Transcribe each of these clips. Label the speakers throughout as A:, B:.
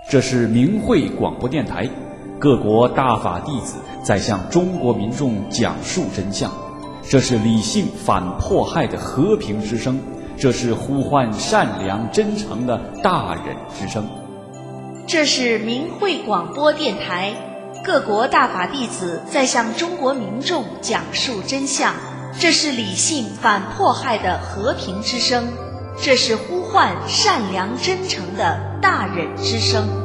A: 这是明慧广播电台，各国大法弟子在向中国民众讲述真相。这是理性反迫害的和平之声，这是呼唤善良真诚的大忍之声。
B: 这是明慧广播电台，各国大法弟子在向中国民众讲述真相。这是理性反迫害的和平之声，这是呼唤善良真诚的大忍之声。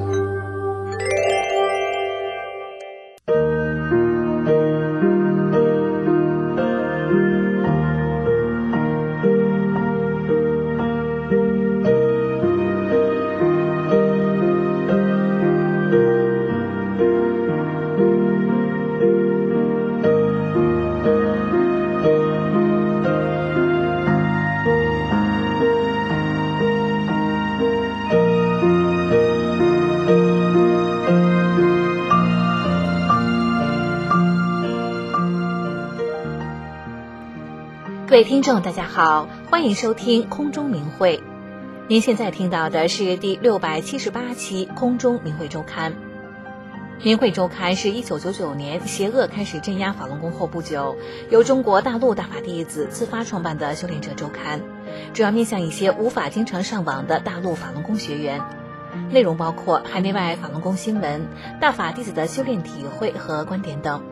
C: 各位听众大家好，欢迎收听空中明慧。您现在听到的是第678期空中明慧周刊。明慧周刊是1999年邪恶开始镇压法轮功后不久，由中国大陆大法弟子自发创办的修炼者周刊，主要面向一些无法经常上网的大陆法轮功学员。内容包括海内外法轮功新闻、大法弟子的修炼体会和观点等。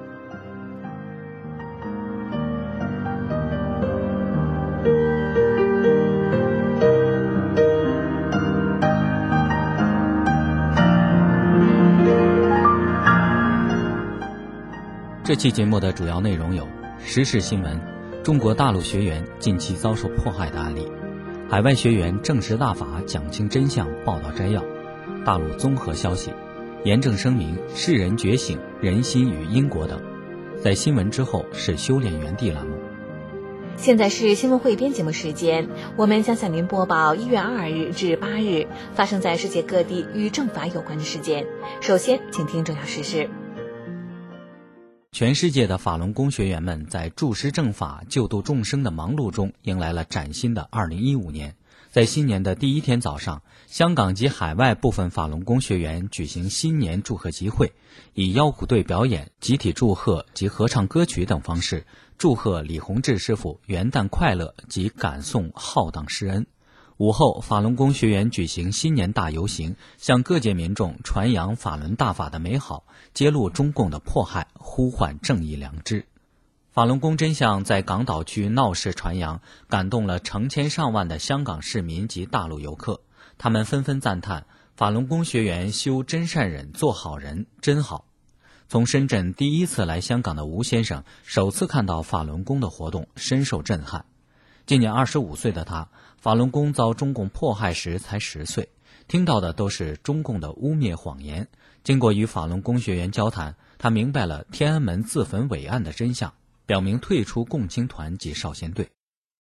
D: 这期节目的主要内容有：时事新闻，中国大陆学员近期遭受迫害的案例；海外学员证实大法讲清真相报道摘要；大陆综合消息，严正声明世人觉醒，人心与因果等。在新闻之后是修炼园地栏目。
C: 现在是新闻汇编节目时间，我们将向您播报1月2日至8日发生在世界各地与正法有关的事件。首先请听重要时事。
D: 全世界的法轮功学员们在助师正法、救度众生的忙碌中，迎来了崭新的2015年。在新年的第一天早上，香港及海外部分法轮功学员举行新年祝贺集会，以腰鼓队表演、集体祝贺及合唱歌曲等方式，祝贺李洪志师傅元旦快乐及感颂浩荡施恩。午后，法轮功学员举行新年大游行，向各界民众传扬法轮大法的美好，揭露中共的迫害，呼唤正义良知。法轮功真相在港岛区闹市传扬，感动了成千上万的香港市民及大陆游客。他们纷纷赞叹法轮功学员修真善忍，做好人真好。从深圳第一次来香港的吴先生，首次看到法轮功的活动，深受震撼。今年25岁的他，法轮功遭中共迫害时才10岁，听到的都是中共的污蔑谎言。经过与法轮功学员交谈，他明白了天安门自焚伟案的真相，表明退出共青团及少先队。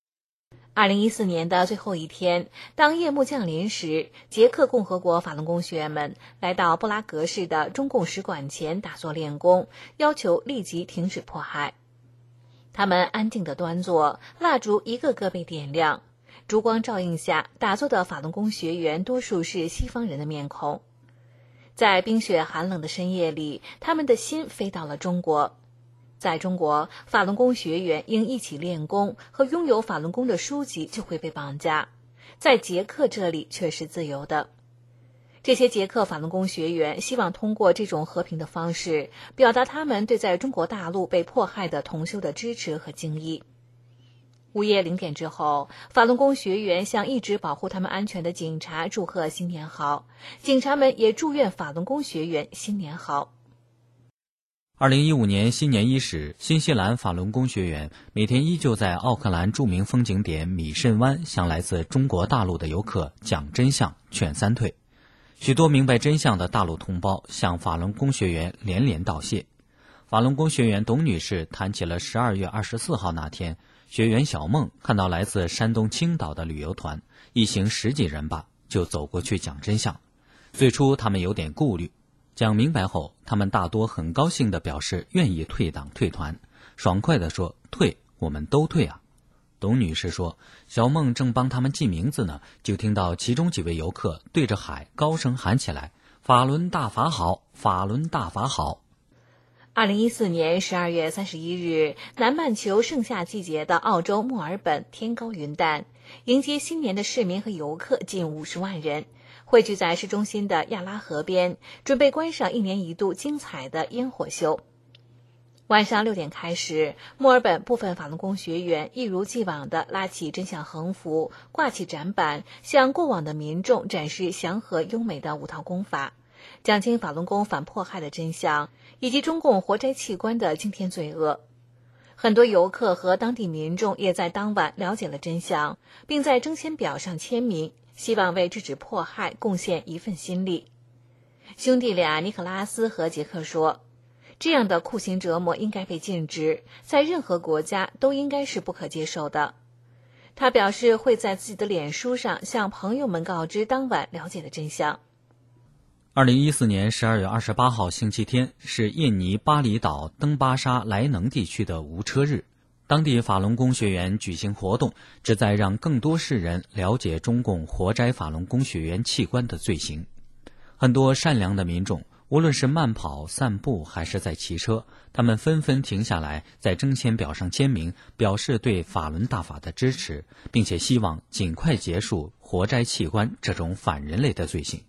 C: 2014年的最后一天，当夜幕降临时，捷克共和国法轮功学员们来到布拉格市的中共使馆前打坐练功，要求立即停止迫害。他们安静地端坐，蜡烛一个个被点亮，烛光照映下，打坐的法轮功学员多数是西方人的面孔。在冰雪寒冷的深夜里，他们的心飞到了中国。在中国，法轮功学员因一起练功和拥有法轮功的书籍就会被绑架，在捷克这里却是自由的。这些捷克法轮功学员希望通过这种和平的方式，表达他们对在中国大陆被迫害的同修的支持和敬意。午夜0点之后，法轮功学员向一直保护他们安全的警察祝贺新年好，警察们也祝愿法轮功学员新年好。
D: 2015年新年伊始，新西兰法轮功学员每天依旧在奥克兰著名风景点米慎湾向来自中国大陆的游客讲真相，劝三退。许多明白真相的大陆同胞向法轮功学员连连道谢。法轮功学员董女士谈起了12月24号那天，学员小梦看到来自山东青岛的旅游团，一行10几人吧，就走过去讲真相。最初他们有点顾虑，讲明白后，他们大多很高兴地表示愿意退党退团，爽快地说退，我们都退啊。董女士说，小梦正帮他们记名字呢，就听到其中几位游客对着海高声喊起来， 法轮大法好，法轮大法好。
C: 2014年12月31日，南半球盛夏季节的澳洲墨尔本天高云淡，迎接新年的市民和游客近50万人，汇聚在市中心的亚拉河边，准备观赏一年一度精彩的烟火秀。晚上6点开始，墨尔本部分法轮功学员一如既往地拉起真相横幅，挂起展板，向过往的民众展示祥和优美的5套功法，讲清法轮功反迫害的真相，以及中共活摘器官的惊天罪恶。很多游客和当地民众也在当晚了解了真相，并在征签表上签名，希望为制止迫害贡献一份心力。兄弟俩尼可拉斯和杰克说，这样的酷刑折磨应该被禁止，在任何国家都应该是不可接受的。他表示会在自己的脸书上向朋友们告知当晚了解的真相。
D: 2014年12月28号星期天是印尼巴厘岛登巴沙莱能地区的无车日，当地法轮功学员举行活动，旨在让更多世人了解中共活摘法轮功学员器官的罪行。很多善良的民众，无论是慢跑、散步还是在骑车，他们纷纷停下来，在征签表上签名，表示对法轮大法的支持，并且希望尽快结束活摘器官这种反人类的罪行。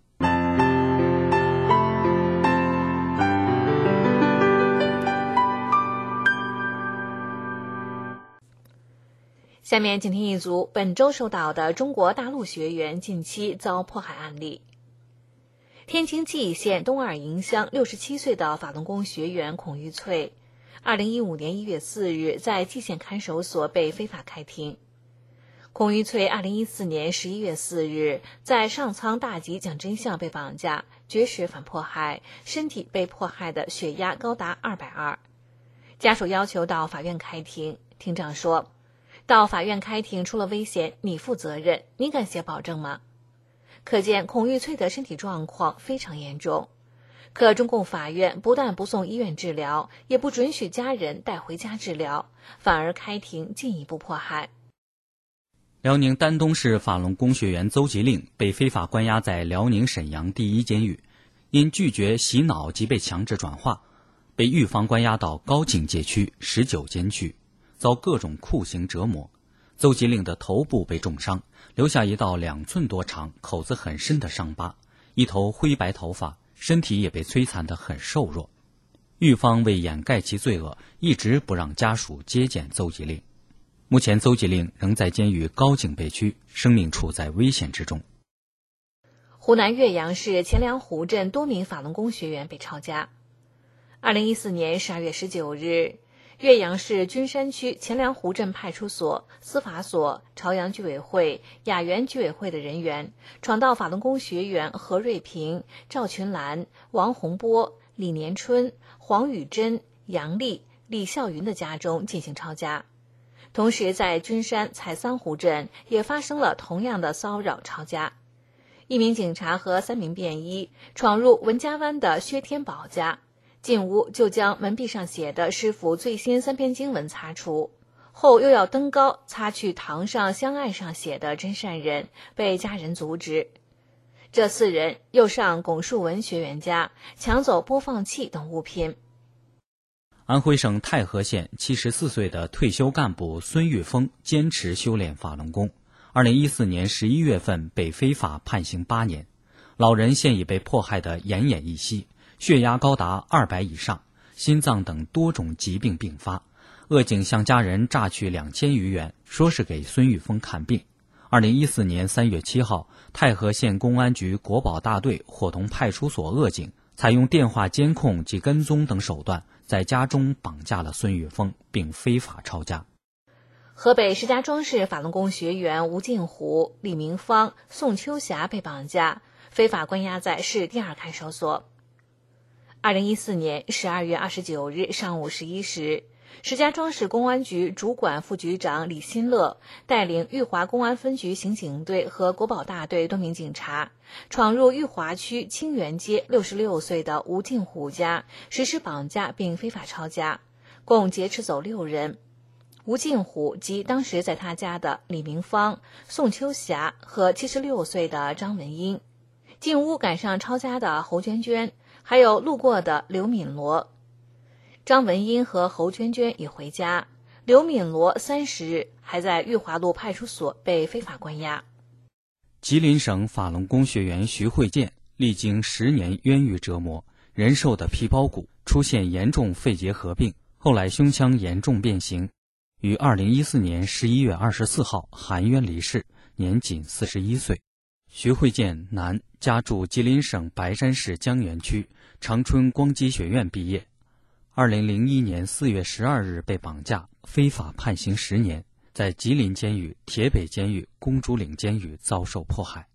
C: 下面请听一组本周收到的中国大陆学员近期遭迫害案例。天津蓟县东二营乡67岁的法轮功学员孔玉翠，2015年1月4日在蓟县看守所被非法开庭。孔玉翠2014年11月4日在上苍大吉讲真相被绑架，绝食反迫害，身体被迫害的血压高达220。家属要求到法院开庭，庭长说，到法院开庭出了危险，你负责任，你敢写保证吗？可见孔玉翠的身体状况非常严重，可中共法院不但不送医院治疗，也不准许家人带回家治疗，反而开庭进一步迫害。
D: 辽宁丹东市法轮功学员邹吉令被非法关押在辽宁沈阳第一监狱，因拒绝洗脑及被强制转化，被狱方关押到高警戒区19监区，遭各种酷刑折磨。邹吉令的头部被重伤，留下一道2寸多长、口子很深的伤疤，一头灰白头发，身体也被摧残得很瘦弱。狱方为掩盖其罪恶，一直不让家属接见邹吉令。目前邹吉令仍在监狱高警备区，生命处在危险之中。
C: 湖南岳阳市钱粮湖镇多名法轮功学员被抄家。2014年12月19日，岳阳市君山区钱粮湖镇派出所、司法所、朝阳居委会、雅园居委会的人员闯到法轮功学员何瑞平、赵群兰、王洪波、李年春、黄宇珍、杨丽、李孝云的家中进行抄家。同时在君山采桑湖镇也发生了同样的骚扰抄家。1名警察和3名便衣闯入文家湾的薛天宝家，进屋就将门壁上写的师傅最新3篇经文擦除，后又要登高擦去堂上香案上写的真善人，被家人阻止。这4人又上龚树文学员家抢走播放器等物品。
D: 安徽省太和县74岁的退休干部孙玉峰坚持修炼法轮功，2014年11月份被非法判刑8年。老人现已被迫害得奄奄一息，血压高达200以上，心脏等多种疾病并发。恶警向家人榨取2000余元，说是给孙玉峰看病。2014年3月7号，太和县公安局国保大队伙同派出所恶警，采用电话监控及跟踪等手段，在家中绑架了孙玉峰，并非法抄家。
C: 河北石家庄市法轮功学员吴敬虎、李明芳、宋秋霞被绑架，非法关押在市第2看守所。2014年12月29日上午11时，石家庄市公安局主管副局长李新乐带领裕华公安分局刑警队和国保大队多名警察，闯入裕华区清源街66岁的吴敬虎家，实施绑架并非法抄家，共劫持走6人。吴敬虎及当时在他家的李明芳、宋秋霞和76岁的张文英。 进屋赶上抄家的侯娟娟，还有路过的刘敏罗。张文英和侯娟娟已回家，刘敏罗30日还在裕华路派出所被非法关押。
D: 吉林省法轮功学员徐慧建历经10年冤狱折磨，人瘦的皮包骨，出现严重肺结核病，后来胸腔严重变形，于2014年11月24号含冤离世，年仅41岁。徐慧建，男，家住吉林省白山市江源区，长春光机学院毕业。2001年4月12日被绑架，非法判刑10年，在吉林监狱、铁北监狱、公主岭监狱遭受迫害。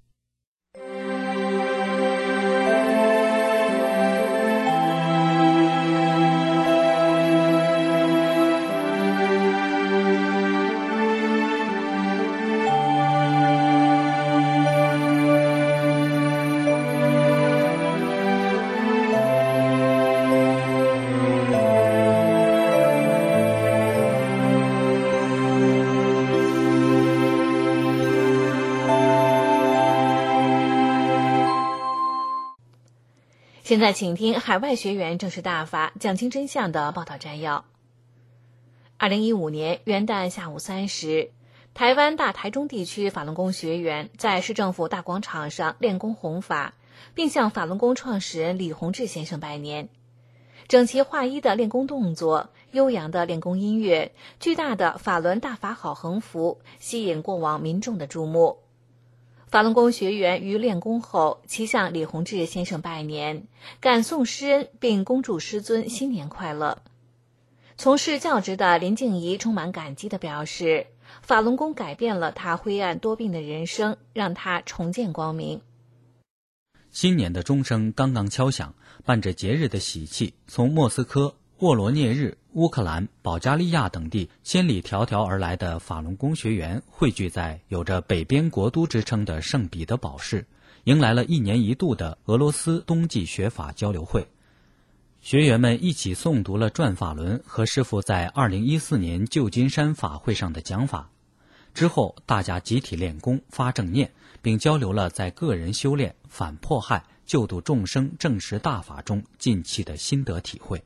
C: 现在请听海外学员正式大法讲清真相的报道摘要。2015年元旦下午3时，台湾大台中地区法轮功学员在市政府大广场上练功弘法，并向法轮功创始人李洪志先生拜年。整齐划一的练功动作，悠扬的练功音乐，巨大的法轮大法好横幅吸引过往民众的注目。法轮功学员于练功后齐向李洪志先生拜年，感诵师恩，并恭祝师尊新年快乐。从事教职的林静怡充满感激地表示，法轮功改变了他灰暗多病的人生，让他重见光明。
D: 新年的钟声刚刚敲响，伴着节日的喜气，从莫斯科、沃罗涅日、乌克兰、保加利亚等地千里迢迢而来的法轮功学员汇聚在有着北边国都之称的圣彼得堡市，迎来了1年1度的俄罗斯冬季学法交流会。学员们一起诵读了转法轮和师父在2014年旧金山法会上的讲法。之后大家集体练功发正念，并交流了在个人修炼、反迫害、救度众生证实大法中近期的心得体会。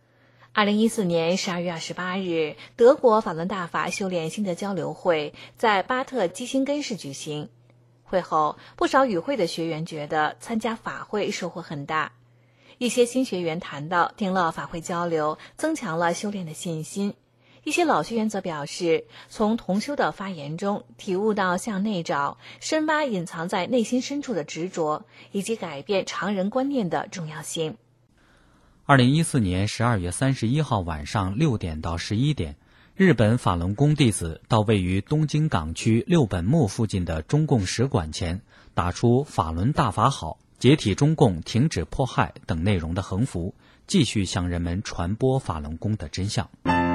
C: 2014年12月28日，德国法轮大法修炼心得交流会在巴特基辛根市举行。会后，不少与会的学员觉得参加法会收获很大。一些新学员谈到，听了法会交流，增强了修炼的信心。一些老学员则表示，从同修的发言中体悟到向内找、深挖隐藏在内心深处的执着，以及改变常人观念的重要性。
D: 2014年12月31号晚上6点到11点，日本法轮功弟子到位于东京港区六本木附近的中共使馆前，打出法轮大法好、解体中共、停止迫害等内容的横幅，继续向人们传播法轮功的真相。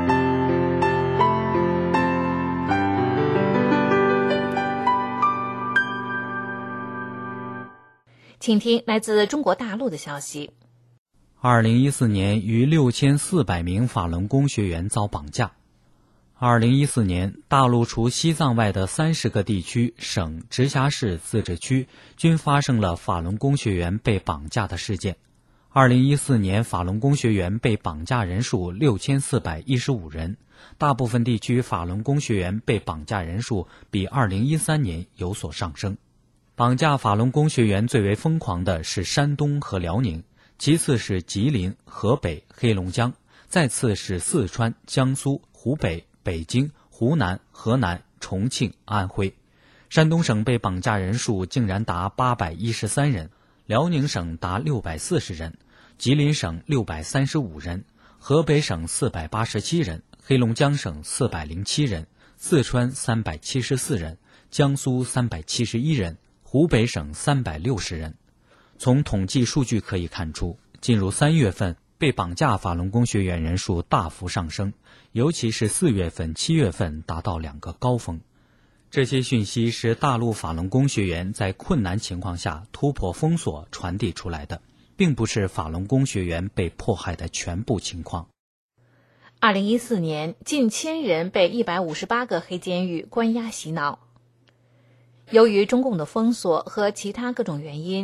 C: 请听来自中国大陆的消息。
D: 2014年逾6400名法轮功学员遭绑架。2014年，大陆除西藏外的30个地区、省、直辖市、自治区均发生了法轮功学员被绑架的事件。2014年，法轮功学员被绑架人数6415人，大部分地区法轮功学员被绑架人数比2013年有所上升。绑架法轮功学员最为疯狂的是山东和辽宁，其次是吉林、河北、黑龙江，再次是四川、江苏、湖北、北京、湖南、河南、重庆、安徽。山东省被绑架人数竟然达813人，辽宁省达640人，吉林省635人，河北省487人，黑龙江省407人，四川374人，江苏371人，湖北省360人。从统计数据可以看出，进入3月份，被绑架法轮功学员人数大幅上升，尤其是4月份、7月份达到2个高峰。这些讯息是大陆法轮功学员在困难情况下突破封锁传递出来的，并不是法轮功学员被迫害的全部情况。
C: 2014年，近1000人被158个黑监狱关押洗脑。由于中共的封锁和其他各种原因，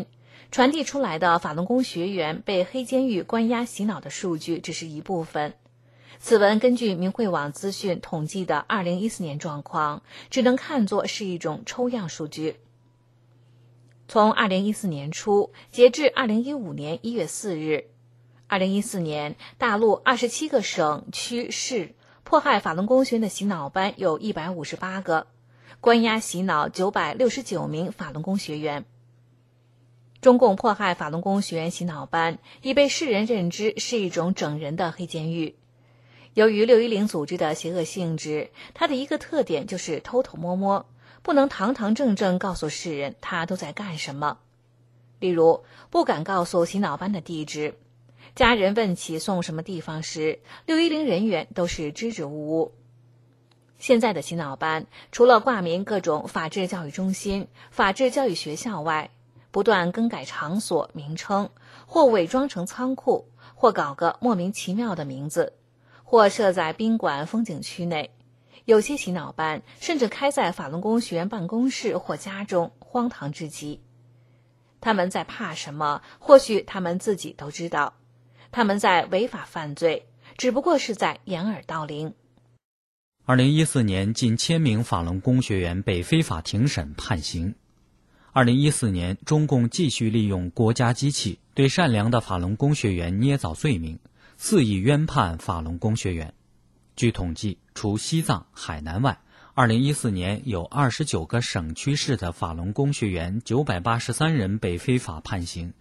C: 传递出来的法轮功学员被黑监狱关押洗脑的数据只是一部分。此文根据明慧网资讯统计的2014年状况，只能看作是一种抽样数据。从2014年初截至2015年1月4日，2014年大陆27个省区市迫害法轮功学员的洗脑班有158个，关押洗脑969名法轮功学员。中共迫害法轮功学员洗脑班已被世人认知是一种整人的黑监狱。由于610组织的邪恶性质，它的一个特点就是偷偷摸摸，不能堂堂正正告诉世人他都在干什么。例如，不敢告诉洗脑班的地址，家人问起送什么地方时，610人员都是支支吾吾。现在的洗脑班除了挂名各种法治教育中心、法治教育学校外，不断更改场所名称，或伪装成仓库，或搞个莫名其妙的名字，或设在宾馆风景区内。有些洗脑班甚至开在法轮功学员办公室或家中，荒唐至极。他们在怕什么？或许他们自己都知道。他们在违法犯罪，只不过是在掩耳盗铃。
D: 2014年，近1000名法轮功学员被非法庭审判刑。2014年，中共继续利用国家机器对善良的法轮功学员捏造罪名，肆意冤判法轮功学员。据统计，除西藏、海南外，2014年有29个省区市的法轮功学员983人被非法判刑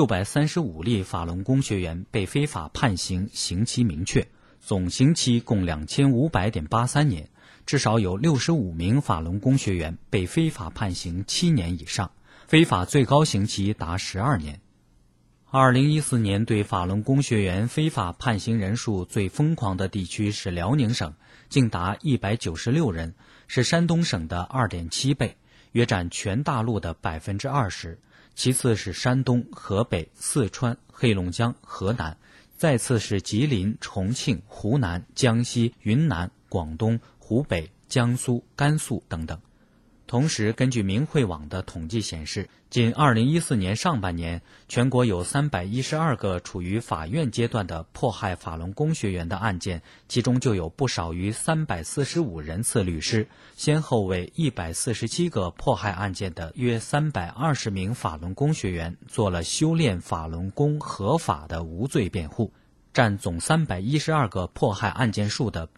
D: ，635例法轮功学员被非法判刑，刑期明确，总刑期共2500.83年。至少有65名法轮功学员被非法判刑7年以上，非法最高刑期达12年。2014年对法轮功学员非法判刑人数最疯狂的地区是辽宁省，竟达196人，是山东省的2.7倍，约占全大陆的20%。其次是山东、河北、四川、黑龙江、河南，再次是吉林、重庆、湖南、江西、云南、广东、湖北、江苏、甘肃等等。同时，根据明慧网的统计显示，仅2014年上半年，全国有312个处于法院阶段的迫害法轮功学员的案件，其中就有不少于345人次律师，先后为147个迫害案件的约320名法轮功学员做了修炼法轮功合法的无罪辩护，占总312个迫害案件数的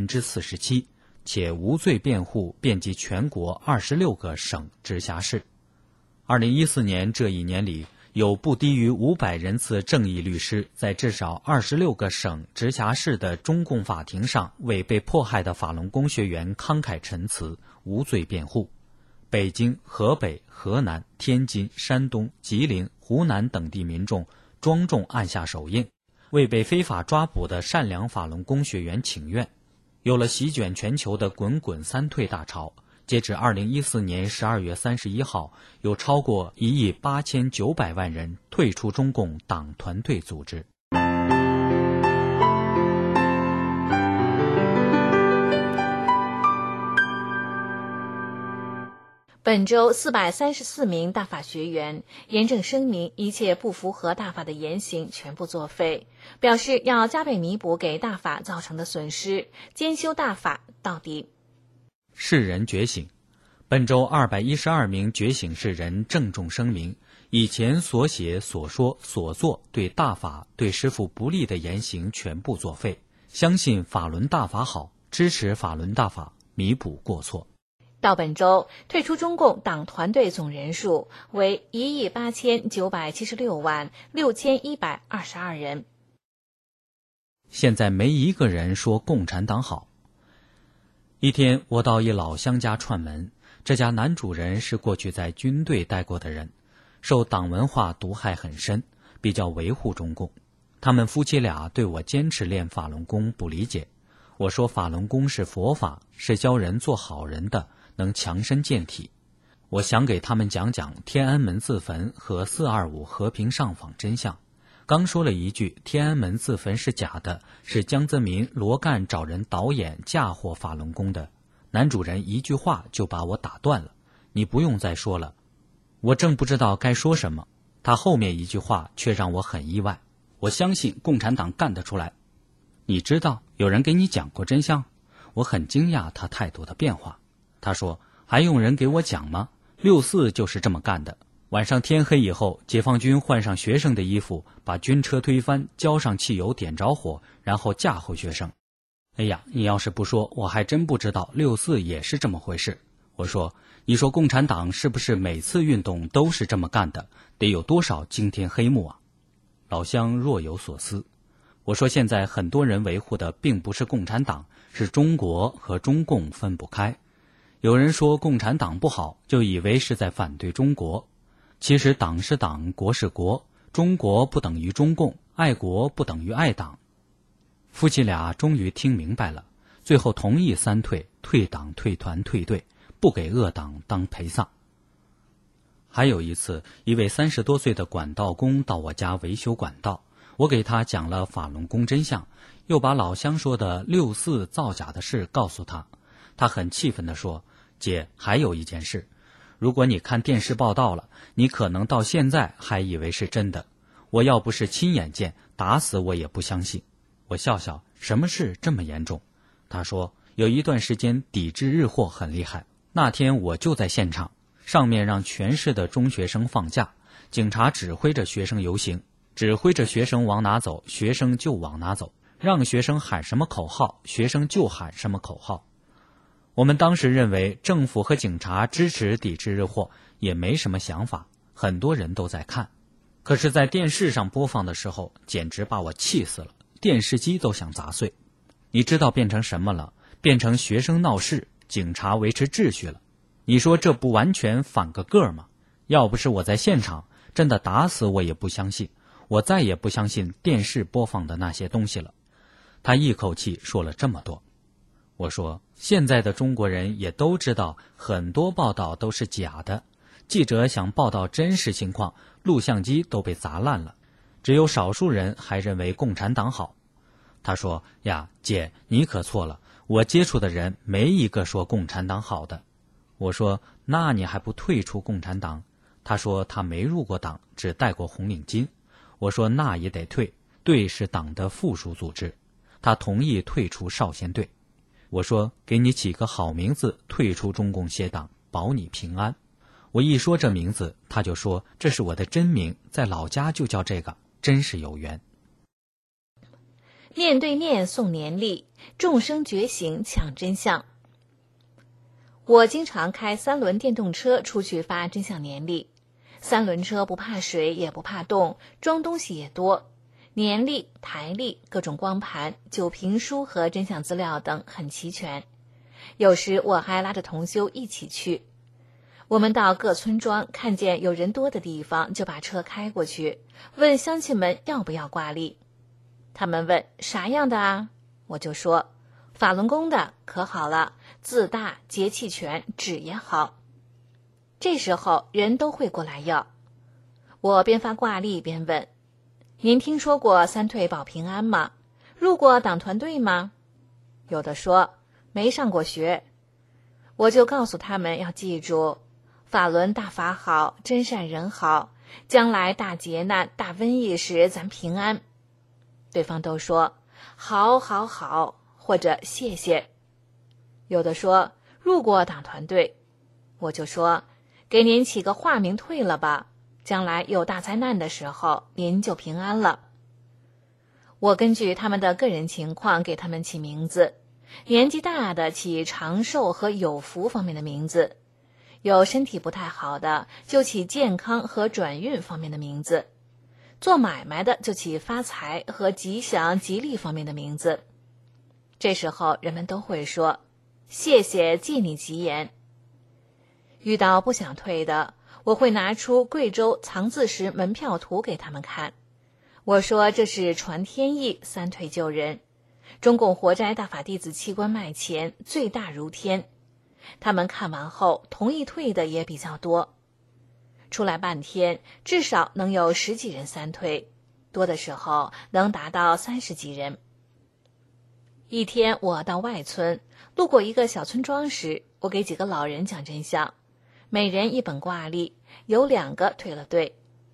D: 47%。且无罪辩护遍及全国26个省直辖市。2014年这一年里，有不低于500人次正义律师在至少26个省直辖市的中共法庭上为被迫害的法轮功学员慷慨陈词，无罪辩护。北京、河北、河南、天津、山东、吉林、湖南等地民众庄重按下手印，为被非法抓捕的善良法轮功学员请愿。有了席卷全球的滚滚三退大潮，截至2014年12月31号，有超过1.89亿人退出中共党团队组织。
C: 本周434名大法学员严正声明，一切不符合大法的言行全部作废，表示要加倍弥补给大法造成的损失，兼修大法到底。
D: 世人觉醒。本周212名觉醒世人郑重声明，以前所写所说所做对大法对师父不利的言行全部作废，相信法轮大法好，支持法轮大法，弥补过错。
C: 到本周，退出中共党团队总人数为189766122人。
D: 现在没一个人说共产党好。一天，我到一老乡家串门，这家男主人是过去在军队待过的人，受党文化毒害很深，比较维护中共。他们夫妻俩对我坚持练法轮功不理解。我说法轮功是佛法，是教人做好人的，能强身健体。我想给他们讲讲天安门自焚和425和平上访真相。刚说了一句天安门自焚是假的，是江泽民、罗干找人导演嫁祸法轮功的，男主人一句话就把我打断了。你不用再说了。我正不知道该说什么， 他后面一句话却让我很意外，我相信共产党干得出来。你知道有人给你讲过真相？我很惊讶他态度的变化。他说，还用人给我讲吗？64就是这么干的。晚上天黑以后，解放军换上学生的衣服，把军车推翻，浇上汽油，点着火，然后架后学生。哎呀，你要是不说，我还真不知道64也是这么回事。我说，你说共产党是不是每次运动都是这么干的？得有多少惊天黑幕啊？老乡若有所思。我说，现在很多人维护的并不是共产党，是中国和中共分不开。有人说共产党不好，就以为是在反对中国。其实党是党，国是国，中国不等于中共，爱国不等于爱党。夫妻俩终于听明白了，最后同意三退：退党、退团、退队，不给恶党当陪葬。还有一次，一位30多岁的管道工到我家维修管道，我给他讲了法轮功真相，又把老乡说的64造假的事告诉他。他很气愤地说，姐，还有一件事，如果你看电视报道了，你可能到现在还以为是真的。我要不是亲眼见，打死我也不相信。我笑笑，什么事这么严重？他说，有一段时间抵制日货很厉害，那天我就在现场，上面让全市的中学生放假，警察指挥着学生游行，指挥着学生往哪走，学生就往哪走，让学生喊什么口号，学生就喊什么口号。我们当时认为政府和警察支持抵制日货，也没什么想法，很多人都在看。可是在电视上播放的时候，简直把我气死了，电视机都想砸碎。你知道变成什么了？变成学生闹事，警察维持秩序了。你说这不完全反个个吗？要不是我在现场，真的打死我也不相信，我再也不相信电视播放的那些东西了。他一口气说了这么多。我说，现在的中国人也都知道很多报道都是假的，记者想报道真实情况，录像机都被砸烂了，只有少数人还认为共产党好。他说，呀，姐，你可错了，我接触的人没一个说共产党好的。我说，那你还不退出共产党？他说他没入过党，只戴过红领巾。我说那也得退，队是党的附属组织。他同意退出少先队。我说，给你起个好名字，退出中共协党，保你平安。我一说这名字，他就说这是我的真名，在老家就叫这个，真是有缘。
C: 面对面送年历，众生觉醒抢真相。我经常开3轮电动车出去发真相年历。3轮车不怕水也不怕冻，装东西也多，年历、台历、各种光盘、酒评书和真相资料等很齐全。有时我还拉着同修一起去。我们到各村庄，看见有人多的地方就把车开过去，问乡亲们要不要挂历。他们问啥样的啊？我就说法轮功的，可好了，字大，节气全，纸也好。这时候人都会过来要。我边发挂历边问，您听说过3退保平安吗？入过党团队吗？有的说没上过学。我就告诉他们要记住，法轮大法好，真善人好，将来大劫难、大瘟疫时咱平安。对方都说好好好，或者谢谢。有的说入过党团队。我就说给您起个化名退了吧，将来有大灾难的时候您就平安了。我根据他们的个人情况给他们起名字，年纪大的起长寿和有福方面的名字，有身体不太好的就起健康和转运方面的名字，做买卖的就起发财和吉祥吉利方面的名字。这时候人们都会说谢谢，借你吉言。遇到不想退的，我会拿出贵州藏字石门票图给他们看。我说这是传天意，3退救人，中共活摘大法弟子器官卖钱，罪大如天。他们看完后同意退的也比较多，出来半天至少能有10几人3退，多的时候能达到30几人。一天我到外村，路过一个小村庄时，我给几个老人讲真相，每人一本挂历，有2个退了队。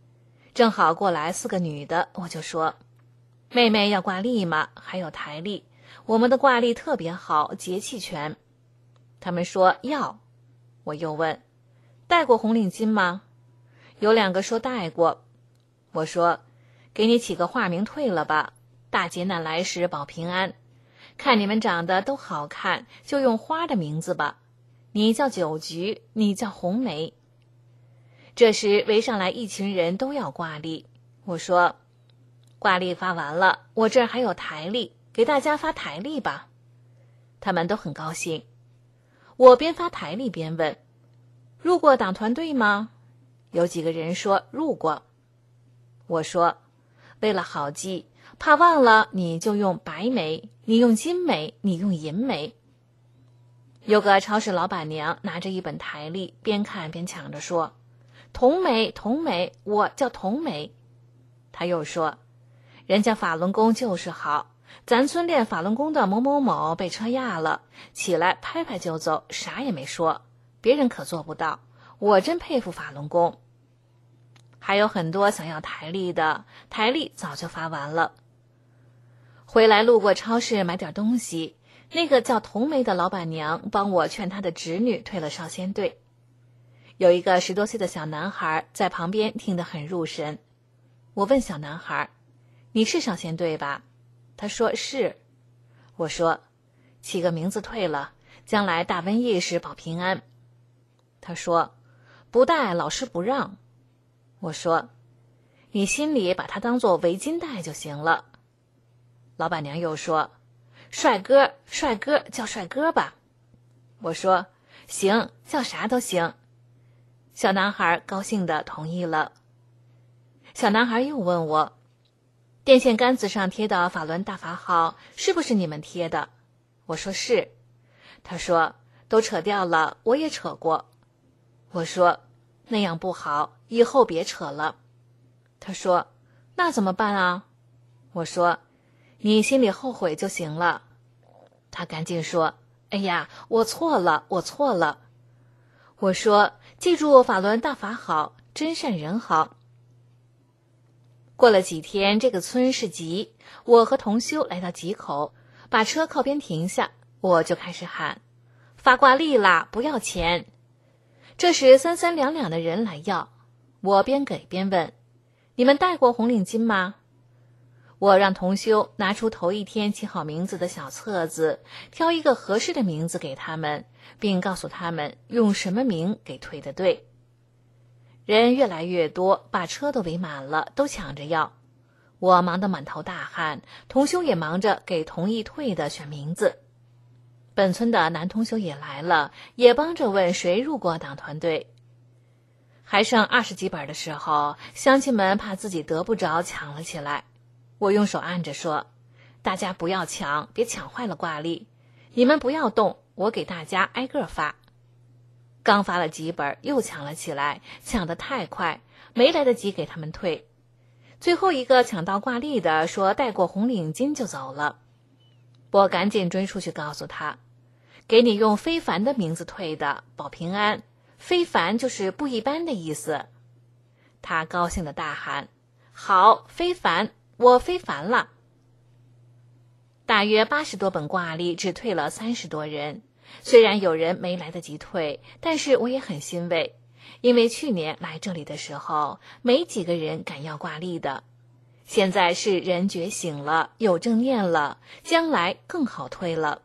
C: 正好过来4个女的，我就说：妹妹要挂历吗？还有台历，我们的挂历特别好，节气全。他们说要。我又问：戴过红领巾吗？有2个说戴过。我说：给你起个化名退了吧，大劫难来时保平安。看你们长得都好看，就用花的名字吧。你叫九菊，你叫红梅。这时围上来一群人都要挂历。我说：挂历发完了，我这儿还有台历，给大家发台历吧。他们都很高兴。我边发台历边问：入过党团队吗？有几个人说入过。我说：为了好记，怕忘了你就用白梅，你用金梅，你用银梅。有个超市老板娘拿着一本台历，边看边抢着说：童梅，童梅，我叫童梅。他又说：人家法轮功就是好，咱村练法轮功的某某某被车压了，起来拍拍就走，啥也没说，别人可做不到，我真佩服法轮功。还有很多想要台历的，台历早就发完了。回来路过超市买点东西，那个叫童梅的老板娘帮我劝她的侄女退了少先队。有一个10多岁的小男孩在旁边听得很入神。我问小男孩：你是少先队吧？他说是。我说：起个名字退了，将来大瘟疫时保平安。他说：不带，老师不让。我说：你心里把它当作围巾带就行了。老板娘又说：帅哥，帅哥，叫帅哥吧。我说：行，叫啥都行。小男孩高兴地同意了。小男孩又问我：电线杆子上贴的法轮大法好是不是你们贴的？我说是。他说：都扯掉了，我也扯过。我说：那样不好，以后别扯了。他说：那怎么办啊？我说：你心里后悔就行了。他赶紧说：哎呀，我错了，我错了。我说：记住法轮大法好，真善人好。过了几天，这个村是集，我和同修来到集口，把车靠边停下，我就开始喊：发挂历啦，不要钱。这时3、3两两的人来要，我边给边问：你们戴过红领巾吗？我让同修拿出头一天起好名字的小册子，挑一个合适的名字给他们，并告诉他们用什么名给退的对。人越来越多，把车都围满了，都抢着要。我忙得满头大汗，同修也忙着给同意退的选名字。本村的男同修也来了，也帮着问谁入过党团队。还剩20几本的时候，乡亲们怕自己得不着，抢了起来。我用手按着说：大家不要抢，别抢坏了挂历，你们不要动，我给大家挨个发。刚发了几本，又抢了起来，抢得太快，没来得及给他们退。最后一个抢到挂历的说戴过红领巾就走了。我赶紧追出去告诉他：给你用非凡的名字退的，保平安，非凡就是不一般的意思。他高兴地大喊：好，非凡，我非凡了。大约80多本挂历只退了30多人，虽然有人没来得及退，但是我也很欣慰，因为去年来这里的时候，没几个人敢要挂历的。现在是人觉醒了，有正念了，将来更好退了。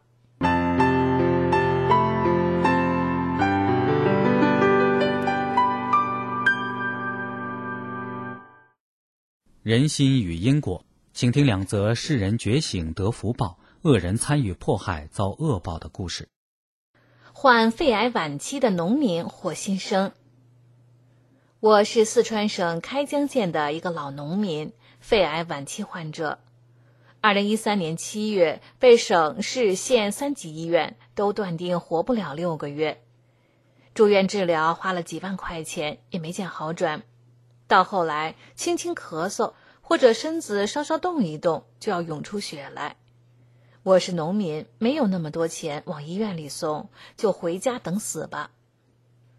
D: 人心与因果，请听2则世人觉醒得福报，恶人参与迫害遭恶报的故事。
C: 患肺癌晚期的农民获新生。我是四川省开江县的一个老农民，肺癌晚期患者。2013年7月，被省市县3级医院都断定活不了6个月。住院治疗花了几万块钱，也没见好转。到后来轻轻咳嗽，或者身子稍稍动一动，就要涌出血来。我是农民，没有那么多钱往医院里送，就回家等死吧。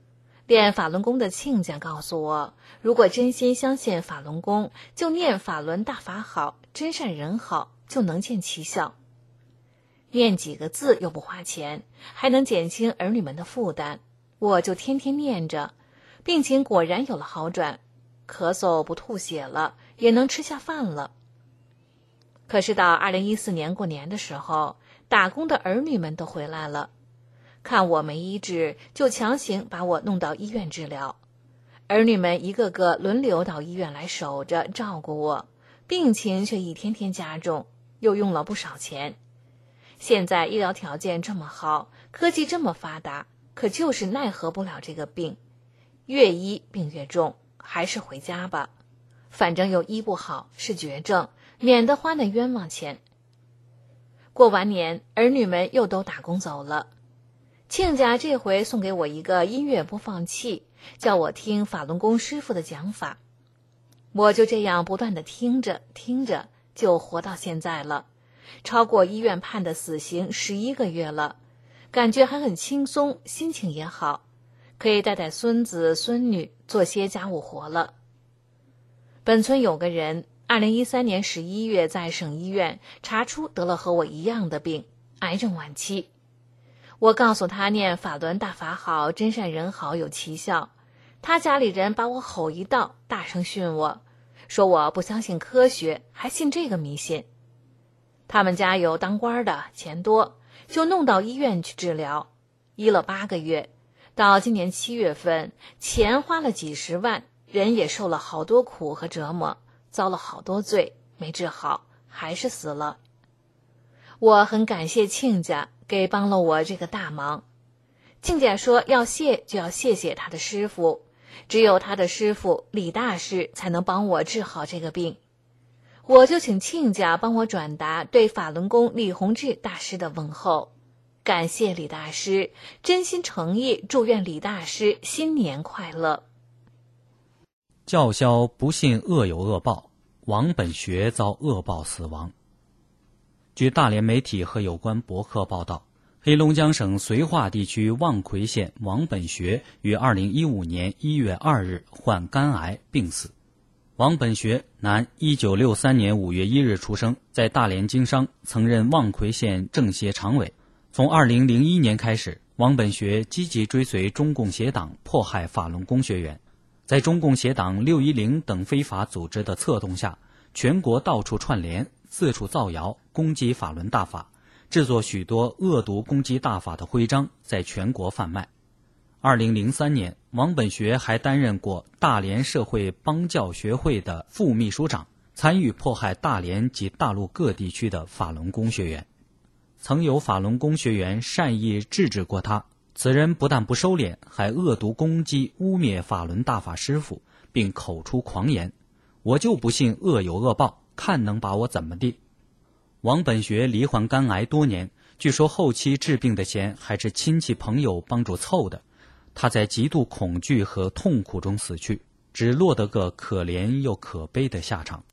C: 练法轮功的亲家告诉我，如果真心相信法轮功，就念法轮大法好，真善人好，就能见奇效。念几个字又不花钱，还能减轻儿女们的负担，我就天天念着，病情果然有了好转，咳嗽不吐血了，也能吃下饭了。可是到2014年过年的时候，打工的儿女们都回来了，看我没医治，就强行把我弄到医院治疗。儿女们一个个轮流到医院来守着照顾我，病情却一天天加重，又用了不少钱。现在医疗条件这么好，科技这么发达，可就是奈何不了这个病，越医病越重，还是回家吧，反正又医不好，是绝症，免得花那冤枉钱。过完年，儿女们又都打工走了，亲家这回送给我一个音乐播放器，叫我听法轮功师傅的讲法。我就这样不断地听着听着，就活到现在了，超过医院判的死刑11个月了，感觉还很轻松，心情也好，可以带带孙子孙女，做些家务活了。本村有个人2013年11月在省医院查出得了和我一样的病，癌症晚期。我告诉他念法轮大法好，真善人好有奇效，他家里人把我吼一道，大声训我，说我不相信科学，还信这个迷信。他们家有当官的，钱多，就弄到医院去治疗，医了8个月，到今年7月份，钱花了几十万，人也受了好多苦和折磨，遭了好多罪，没治好，还是死了。我很感谢亲家给帮了我这个大忙。亲家说要谢就要谢谢他的师傅，只有他的师傅李大师才能帮我治好这个病。我就请亲家帮我转达对法轮功李洪志大师的问候，感谢李大师，真心诚意祝愿李大师新年快乐。
D: 叫嚣不信恶有恶报，王本学遭恶报死亡。据大连媒体和有关博客报道，黑龙江省绥化地区望奎县王本学于2015年1月2日患肝癌病死。王本学，男，1963年5月1日出生，在大连经商，曾任望奎县政协常委。从2001年开始，王本学积极追随中共协党，迫害法轮功学员。在中共协党610等非法组织的策动下，全国到处串联，四处造谣，攻击法轮大法，制作许多恶毒攻击大法的徽章，在全国贩卖。2003年，王本学还担任过大连社会帮教学会的副秘书长，参与迫害大连及大陆各地区的法轮功学员。曾有法轮功学员善意制止过他，此人不但不收敛，还恶毒攻击污蔑法轮大法师父，并口出狂言，我就不信恶有恶报，看能把我怎么地。王本学罹患肝癌多年，据说后期治病的钱还是亲戚朋友帮助凑的，他在极度恐惧和痛苦中死去，只落得个可怜又可悲的下场。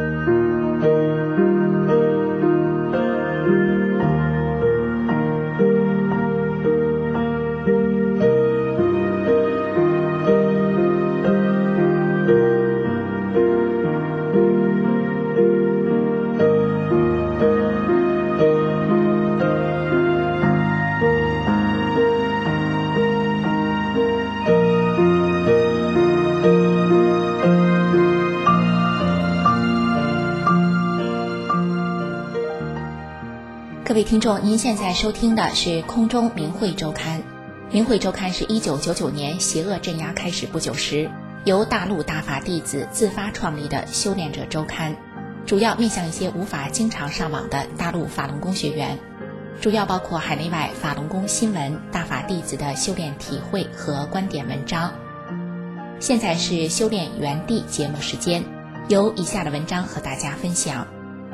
E: 各位听众，您现在收听的是空中明慧周刊。明慧周刊是1999年邪恶镇压开始不久时，由大陆大法弟子自发创立的修炼者周刊，主要面向一些无法经常上网的大陆法轮功学员，主要包括海内外法轮功新闻、大法弟子的修炼体会和观点文章。现在是修炼原地节目时间，由以下的文章和大家分享。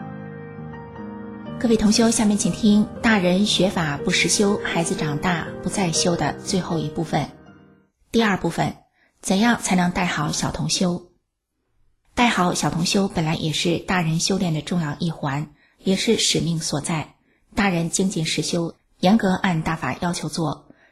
E: 各位同修，下面请听大人学法不实修，孩子长大不再修的最后一部分。第二部分，怎样才能带好小同修？带好小同修本来也是大人修炼的重要一环，也是使命所在。大人精进实修，严格按大法要求做，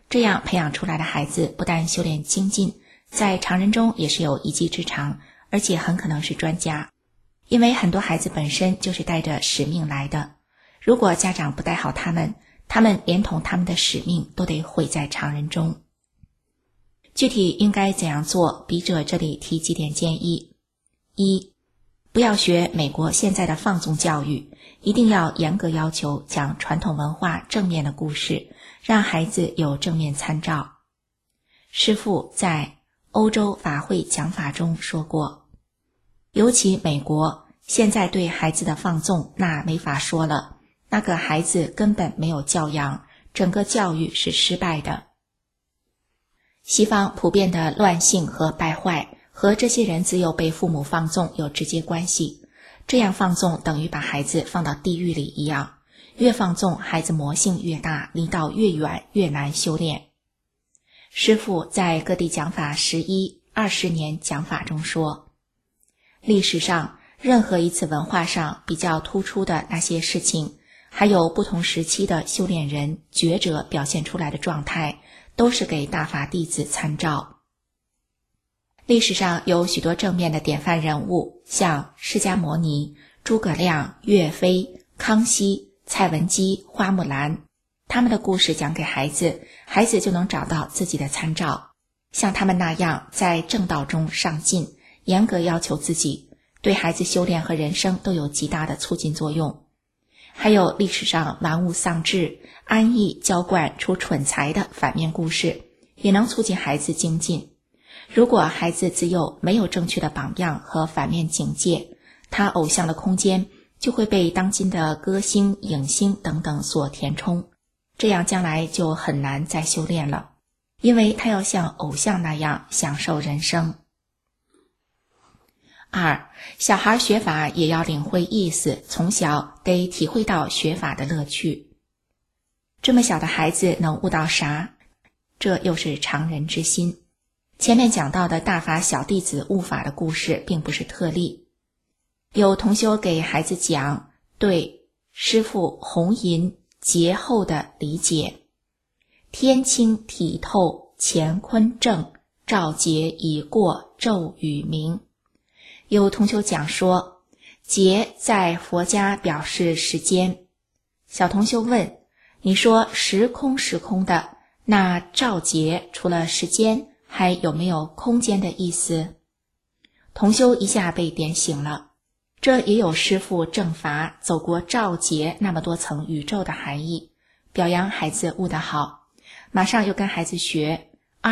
E: 这样培养出来的孩子不但修炼精进，在常人中也是有一技之长，而且很可能是专家。因为很多孩子本身就是带着使命来的，如果家长不带好他们连同他们的使命都得毁在常人中。具体应该怎样做，笔者这里提几点建议。一，不要学美国现在的放纵教育，一定要严格要求讲传统文化正面的故事，让孩子有正面参照。师父在欧洲法会讲法中说过，尤其美国现在对孩子的放纵，那没法说了，那个孩子根本没有教养，整个教育是失败的。西方普遍的乱性和败坏和这些人自幼被父母放纵有直接关系，这样放纵等于把孩子放到地狱里一样，越放纵孩子魔性越大，离道越远，越难修炼。师父在各地讲法11、20年讲法中说，历史上任何一次文化上比较突出的那些事情，还有不同时期的修炼人觉者表现出来的状态，都是给大法弟子参照。历史上有许多正面的典范人物，像释迦牟尼、诸葛亮、岳飞、康熙、蔡文姬、花木兰，他们的故事讲给孩子，孩子就能找到自己的参照。像他们那样在正道中上进，严格要求自己，对孩子修炼和人生都有极大的促进作用。还有历史上玩物丧志、安逸娇惯出蠢材的反面故事，也能促进孩子精进。如果孩子自幼没有正确的榜样和反面警戒，他偶像的空间就会被当今的歌星、影星等等所填充，这样将来就很难再修炼了，因为他要像偶像那样享受人生。2，小孩学法也要领会意思，从小得体会到学法的乐趣。这么小的孩子能悟到啥？这又是常人之心。前面讲到的大法小弟子悟法的故事并不是特例。有同修给孩子讲对师父弘淫节后的理解：天清体透，乾坤正，照节已过，昼与明。有同修讲说，节在佛家表示时间。小同修问，你说时空时空的，那照节除了时间还有没有空间的意思？同修一下被点醒了，这也有师父正法走过照节那么多层宇宙的含义，表扬孩子悟得好。马上又跟孩子学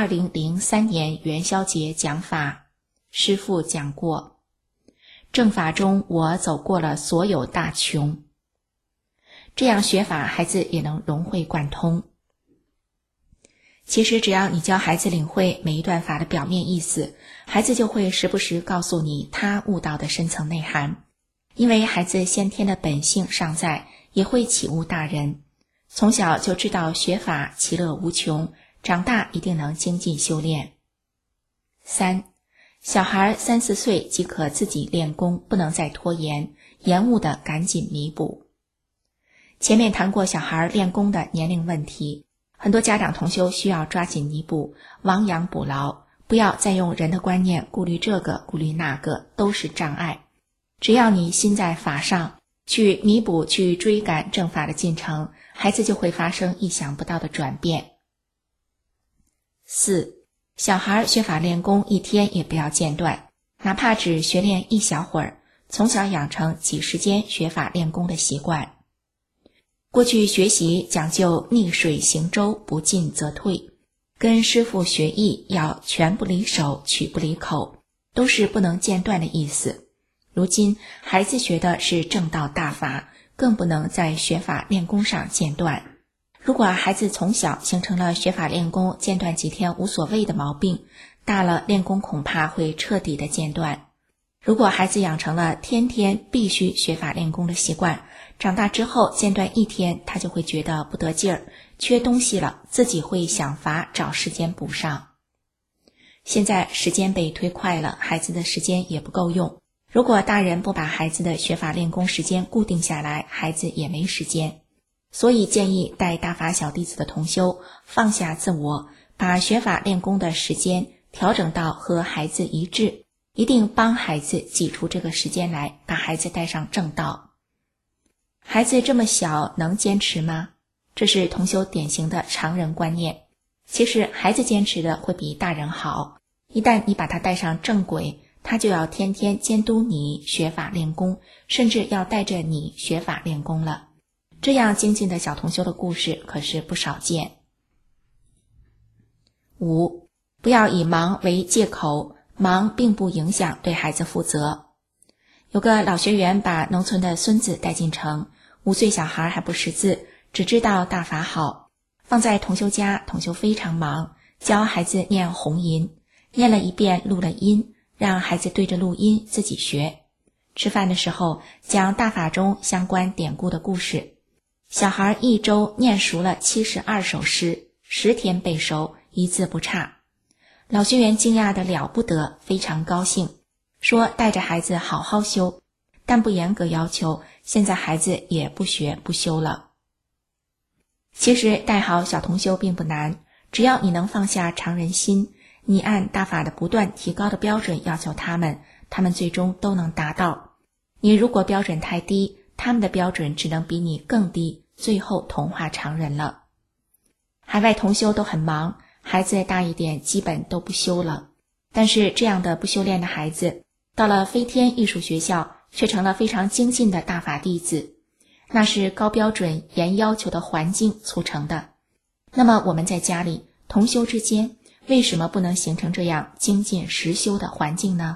E: 2003年元宵节讲法，师父讲过，正法中我走过了所有大穷。这样学法孩子也能融会贯通。其实只要你教孩子领会每一段法的表面意思，孩子就会时不时告诉你他悟到的深层内涵。因为孩子先天的本性尚在，也会启悟大人，从小就知道学法其乐无穷，长大一定能精进修炼。3，小孩3、4岁即可自己练功，不能再拖延，延误的赶紧弥补。前面谈过小孩练功的年龄问题，很多家长同修需要抓紧弥补，亡羊补牢，不要再用人的观念顾虑这个顾虑那个，都是障碍。只要你心在法上，去弥补，去追赶正法的进程，孩子就会发生意想不到的转变。4，小孩学法练功一天也不要间断，哪怕只学练1小会儿，从小养成挤时间学法练功的习惯。过去学习讲究逆水行舟，不进则退，跟师父学艺要拳不离手，曲不离口，都是不能间断的意思。如今孩子学的是正道大法，更不能在学法练功上间断。如果孩子从小形成了学法练功间断几天无所谓的毛病，大了练功恐怕会彻底的间断。如果孩子养成了天天必须学法练功的习惯，长大之后间断1天，他就会觉得不得劲儿，缺东西了，自己会想法找时间补上。现在时间被推快了，孩子的时间也不够用。如果大人不把孩子的学法练功时间固定下来，孩子也没时间。 所以建议带大法小弟子的同修放下自我，把学法练功的时间调整到和孩子一致，一定帮孩子挤出这个时间来，把孩子带上正道。孩子这么小，能坚持吗？这是同修典型的常人观念。其实孩子坚持的会比大人好，一旦你把他带上正轨，他就要天天监督你学法练功，甚至要带着你学法练功了。这样精进的小同修的故事可是不少见。5. 不要以忙为借口，忙并不影响对孩子负责。有个老学员把农村的孙子带进城，5岁小孩还不识字，只知道大法好，放在同修家，同修非常忙，教孩子念红音，念了一遍录了音，让孩子对着录音自己学。吃饭的时候讲大法中相关典故的故事，小孩1周念熟了72首诗，10天背熟，一字不差。老学员惊讶得了不得，非常高兴，说带着孩子好好修，但不严格要求，现在孩子也不学不修了。其实带好小同修并不难，只要你能放下常人心，你按大法的不断提高的标准要求他们最终都能达到。你如果标准太低，他们的标准只能比你更低，最后同化常人了。海外同修都很忙，孩子大一点基本都不修了，但是这样的不修炼的孩子到了飞天艺术学校却成了非常精进的大法弟子，那是高标准严要求的环境促成的。那么我们在家里同修之间为什么不能形成这样精进实修的环境呢？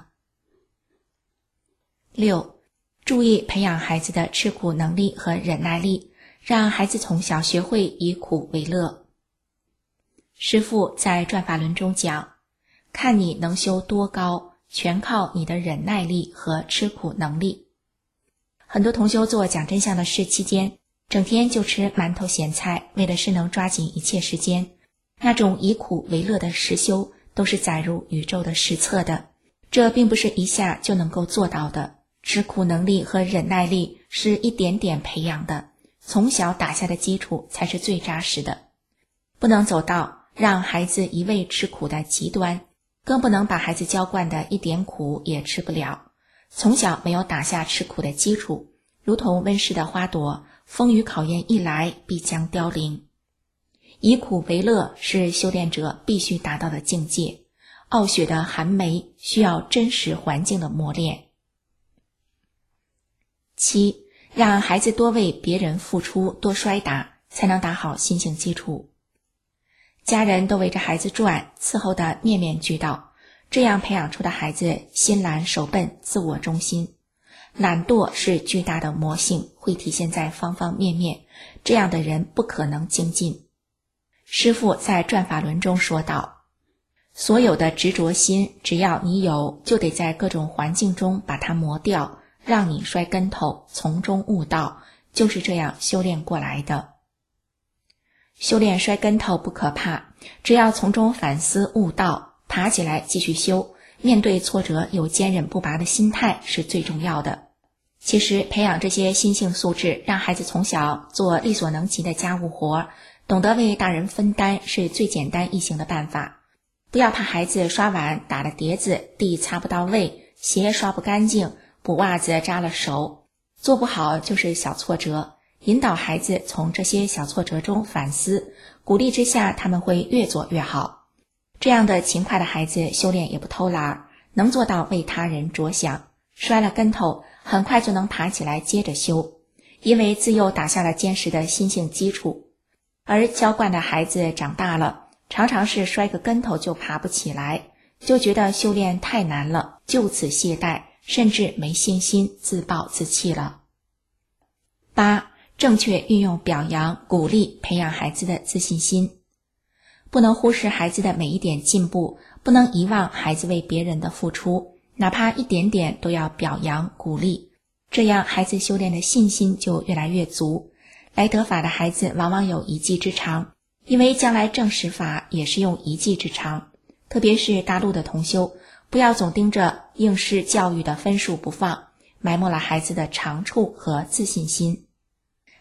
E: 6. 注意培养孩子的吃苦能力和忍耐力，让孩子从小学会以苦为乐。师父在转法轮中讲，看你能修多高，全靠你的忍耐力和吃苦能力。很多同修做讲真相的事期间，整天就吃馒头咸菜，为的是能抓紧一切时间。那种以苦为乐的实修都是载入宇宙的实测的，这并不是一下就能够做到的。吃苦能力和忍耐力是一点点培养的，从小打下的基础才是最扎实的。不能走到让孩子一味吃苦的极端，更不能把孩子娇惯的一点苦也吃不了。从小没有打下吃苦的基础，如同温室的花朵，风雨考验一来必将凋零。以苦为乐是修炼者必须达到的境界，傲雪的寒梅需要真实环境的磨练。7. 让孩子多为别人付出，多摔打，才能打好心性基础。家人都围着孩子转，伺候的面面俱到，这样培养出的孩子心懒手笨，自我中心。懒惰是巨大的魔性，会体现在方方面面，这样的人不可能精进。师父在转法轮中说道，所有的执着心，只要你有，就得在各种环境中把它磨掉，让你摔跟头，从中悟道，就是这样修炼过来的。修炼摔跟头不可怕，只要从中反思悟道，爬起来继续修，面对挫折有坚韧不拔的心态是最重要的。其实培养这些心性素质，让孩子从小做力所能及的家务活，懂得为大人分担，是最简单易行的办法。不要怕孩子刷碗打了碟子，地擦不到位，鞋刷不干净，补袜子扎了手，做不好就是小挫折。引导孩子从这些小挫折中反思，鼓励之下他们会越做越好。这样的勤快的孩子修炼也不偷懒，能做到为他人着想，摔了跟头很快就能爬起来接着修，因为自幼打下了坚实的心性基础。而娇惯的孩子长大了，常常是摔个跟头就爬不起来，就觉得修炼太难了，就此懈怠，甚至没信心，自暴自弃了。8. 正确运用表扬、鼓励，培养孩子的自信心。不能忽视孩子的每一点进步，不能遗忘孩子为别人的付出，哪怕一点点都要表扬、鼓励，这样孩子修炼的信心就越来越足。来得法的孩子往往有一技之长，因为将来证实法也是用一技之长。特别是大陆的同修，不要总盯着应试教育的分数不放，埋没了孩子的长处和自信心。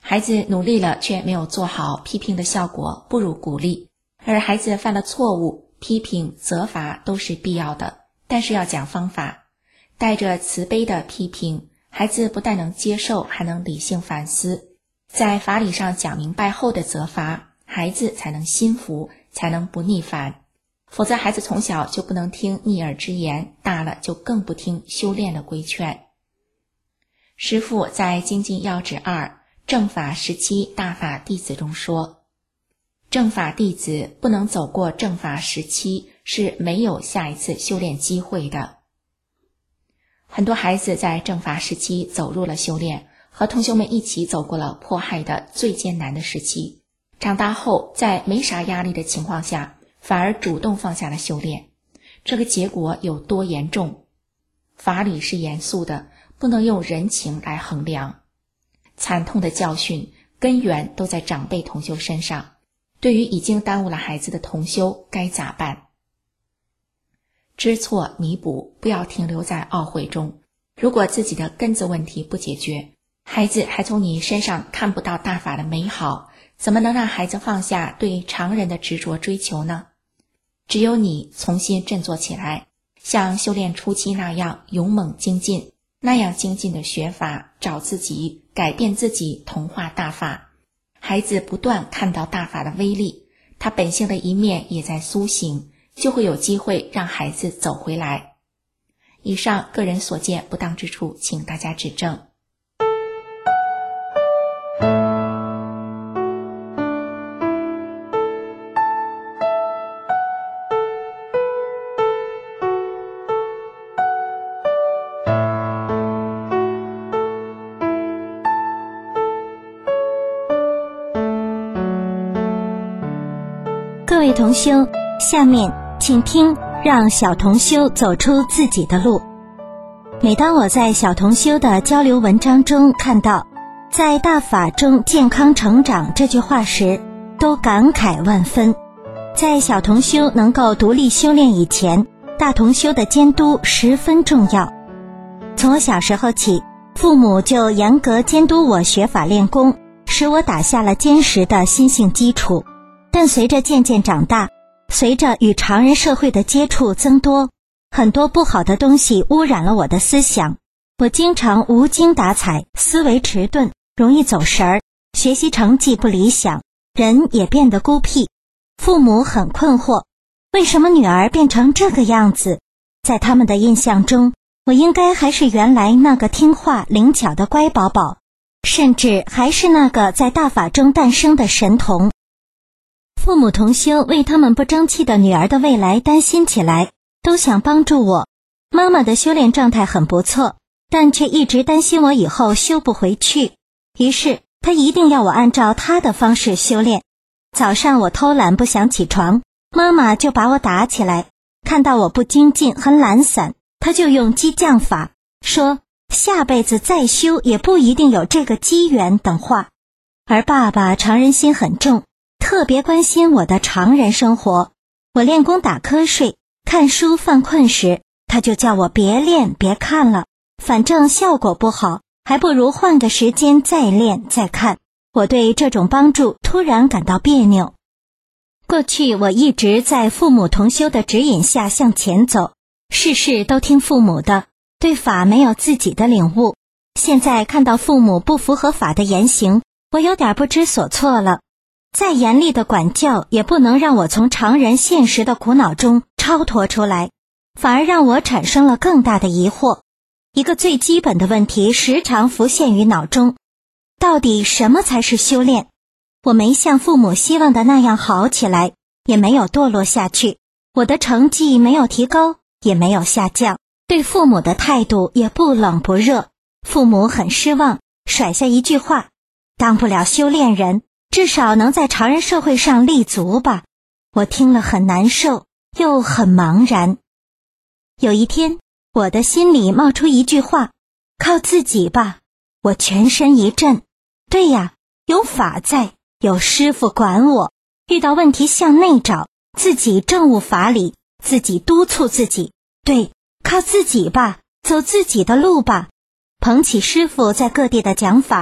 E: 孩子努力了却没有做好，批评的效果不如鼓励。而孩子犯了错误，批评、责罚都是必要的，但是要讲方法。带着慈悲的批评，孩子不但能接受，还能理性反思。在法理上讲明白后的责罚，孩子才能心服，才能不逆反。否则孩子从小就不能听逆耳之言，大了就更不听修炼的规劝。师父在《精进要旨2正法17大法弟子》中说，正法弟子不能走过正法17是没有下一次修炼机会的。很多孩子在正法17走入了修炼，和同学们一起走过了迫害的最艰难的时期，长大后在没啥压力的情况下，反而主动放下了修炼。这个结果有多严重？法理是严肃的，不能用人情来衡量。惨痛的教训根源都在长辈同修身上。对于已经耽误了孩子的同修，该咋办？知错弥补，不要停留在懊悔中。如果自己的根子问题不解决，孩子还从你身上看不到大法的美好，怎么能让孩子放下对常人的执着追求呢？只有你重新振作起来，像修炼初期那样勇猛精进，那样精进的学法，找自己，改变自己，同化大法。孩子不断看到大法的威力，他本性的一面也在苏醒，就会有机会让孩子走回来。以上个人所见不当之处，请大家指正。
F: 各位同修，下面请听让小同修走出自己的路。每当我在小同修的交流文章中看到在大法中健康成长这句话时，都感慨万分。在小同修能够独立修炼以前，大同修的监督十分重要。从我小时候起，父母就严格监督我学法练功，使我打下了坚实的心性基础。但随着渐渐长大，随着与常人社会的接触增多，很多不好的东西污染了我的思想。我经常无精打采，思维迟钝，容易走神儿，学习成绩不理想，人也变得孤僻。父母很困惑，为什么女儿变成这个样子？在他们的印象中，我应该还是原来那个听话灵巧的乖宝宝，甚至还是那个在大法中诞生的神童。父母同修为他们不争气的女儿的未来担心起来，都想帮助我。妈妈的修炼状态很不错，但却一直担心我以后修不回去，于是她一定要我按照她的方式修炼。早上我偷懒不想起床，妈妈就把我打起来，看到我不精进很懒散，她就用激将法，说下辈子再修也不一定有这个机缘等话。而爸爸常人心很重，特别关心我的常人生活。我练功打瞌睡，看书犯困时，他就叫我别练别看了，反正效果不好，还不如换个时间再练再看。我对这种帮助突然感到别扭。过去我一直在父母同修的指引下向前走，事事都听父母的，对法没有自己的领悟。现在看到父母不符合法的言行，我有点不知所措了。再严厉的管教也不能让我从常人现实的苦恼中超脱出来，反而让我产生了更大的疑惑。一个最基本的问题时常浮现于脑中，到底什么才是修炼？我没像父母希望的那样好起来，也没有堕落下去，我的成绩没有提高，也没有下降，对父母的态度也不冷不热。父母很失望，甩下一句话：当不了修炼人，至少能在常人社会上立足吧。我听了很难受，又很茫然。有一天，我的心里冒出一句话：靠自己吧。我全身一震，对呀，有法在，有师父管我，遇到问题向内找，自己证悟法理，自己督促自己。对，靠自己吧，走自己的路吧。捧起师父在各地的讲法，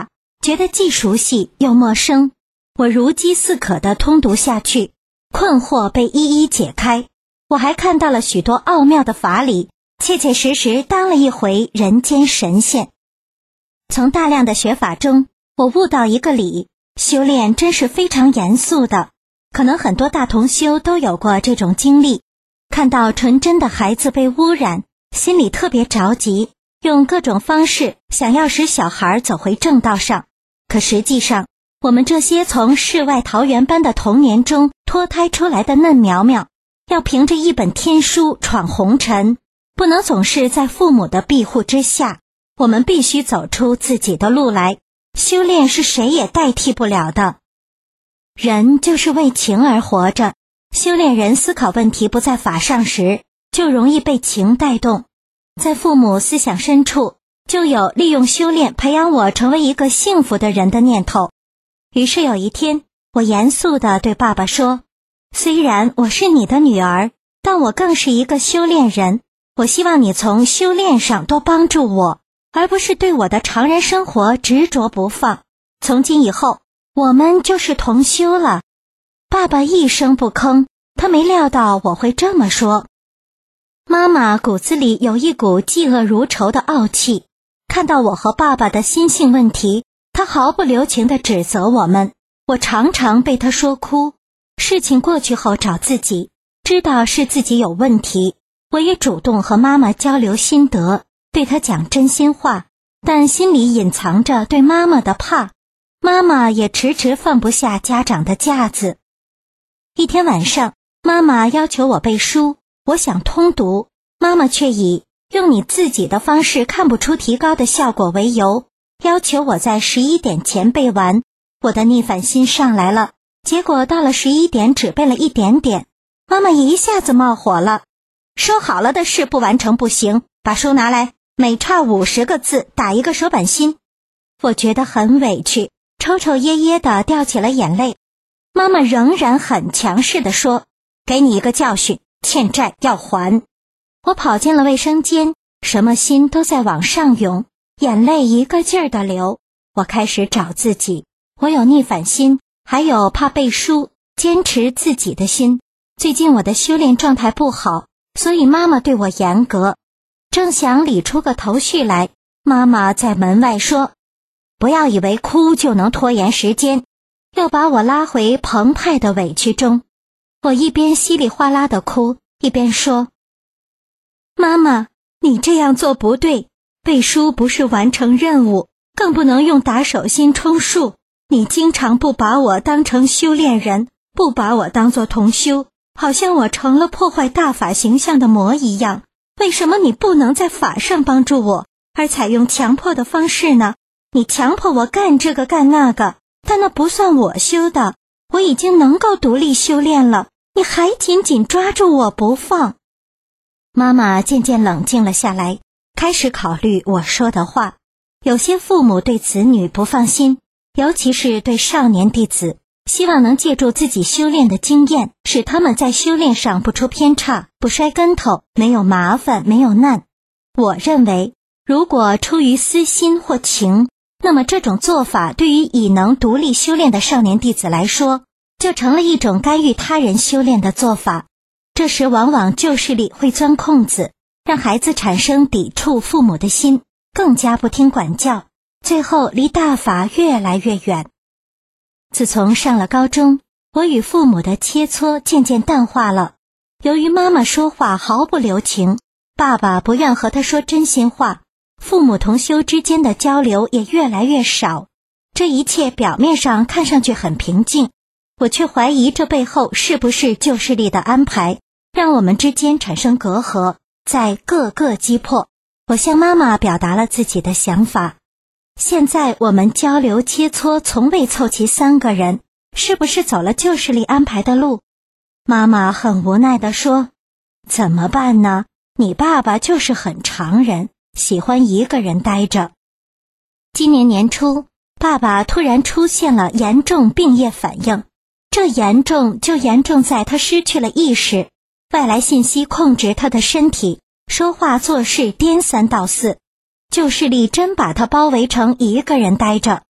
F: 觉得既熟悉又陌生。我如饥似渴地通读下去，困惑被一一解开。我还看到了许多奥妙的法理，切切实实当了一回人间神仙。从大量的学法中，我悟到一个理，修炼真是非常严肃的。可能很多大同修都有过这种经历，看到纯真的孩子被污染，心里特别着急，用各种方式想要使小孩走回正道上。可实际上，我们这些从世外桃源般的童年中脱胎出来的嫩苗苗，要凭着一本天书闯红尘，不能总是在父母的庇护之下，我们必须走出自己的路来。修炼是谁也代替不了的。人就是为情而活着，修炼人思考问题不在法上时，就容易被情带动。在父母思想深处，就有利用修炼培养我成为一个幸福的人的念头。于是有一天，我严肃地对爸爸说，虽然我是你的女儿，但我更是一个修炼人，我希望你从修炼上多帮助我，而不是对我的常人生活执着不放。从今以后，我们就是同修了。爸爸一声不吭，他没料到我会这么说。妈妈骨子里有一股嫉恶如仇的傲气，看到我和爸爸的心性问题，她毫不留情地指责我们。我常常被她说哭。事情过去后找自己，知道是自己有问题，我也主动和妈妈交流心得，对她讲真心话，但心里隐藏着对妈妈的怕。妈妈也迟迟放不下家长的架子。一天晚上，妈妈要求我背书，我想通读，妈妈却以用你自己的方式看不出提高的效果为由，要求我在11点前背完。我的逆反心上来了，结果到了11点只背了一点点。妈妈一下子冒火了，说好了的事不完成不行，把书拿来，每差50个字打一个手板心。我觉得很委屈，抽抽噎噎地掉起了眼泪。妈妈仍然很强势地说，给你一个教训，欠债要还。我跑进了卫生间，什么心都在往上涌，眼泪一个劲儿地流。我开始找自己，我有逆反心，还有怕背书，坚持自己的心。最近我的修炼状态不好，所以妈妈对我严格。正想理出个头绪来，妈妈在门外说，不要以为哭就能拖延时间，又把我拉回澎湃的委屈中。我一边稀里哗啦地哭，一边说，妈妈，你这样做不对，背书不是完成任务，更不能用打手心充数。你经常不把我当成修炼人，不把我当作同修，好像我成了破坏大法形象的魔一样。为什么你不能在法上帮助我，而采用强迫的方式呢？你强迫我干这个干那个，但那不算我修的，我已经能够独立修炼了，你还紧紧抓住我不放。妈妈渐渐冷静了下来，开始考虑我说的话。有些父母对子女不放心，尤其是对少年弟子，希望能借助自己修炼的经验，使他们在修炼上不出偏差，不摔跟头，没有麻烦，没有难。我认为，如果出于私心或情，那么这种做法对于已能独立修炼的少年弟子来说，就成了一种干预他人修炼的做法。这时往往旧势力会钻空子，让孩子产生抵触父母的心，更加不听管教，最后离大法越来越远。自从上了高中，我与父母的切磋渐渐淡化了。由于妈妈说话毫不留情，爸爸不愿和她说真心话，父母同修之间的交流也越来越少。这一切表面上看上去很平静，我却怀疑这背后是不是旧势力的安排，让我们之间产生隔阂，在各个击破。我向妈妈表达了自己的想法。现在我们交流切磋从未凑齐3个人，是不是走了旧势力安排的路？妈妈很无奈地说，怎么办呢？你爸爸就是很常人，喜欢一个人待着。今年年初，爸爸突然出现了严重病业反应，这严重就严重在他失去了意识，外来信息控制他的身体，说话做事颠三倒四。旧势力真把他包围成一个人待着。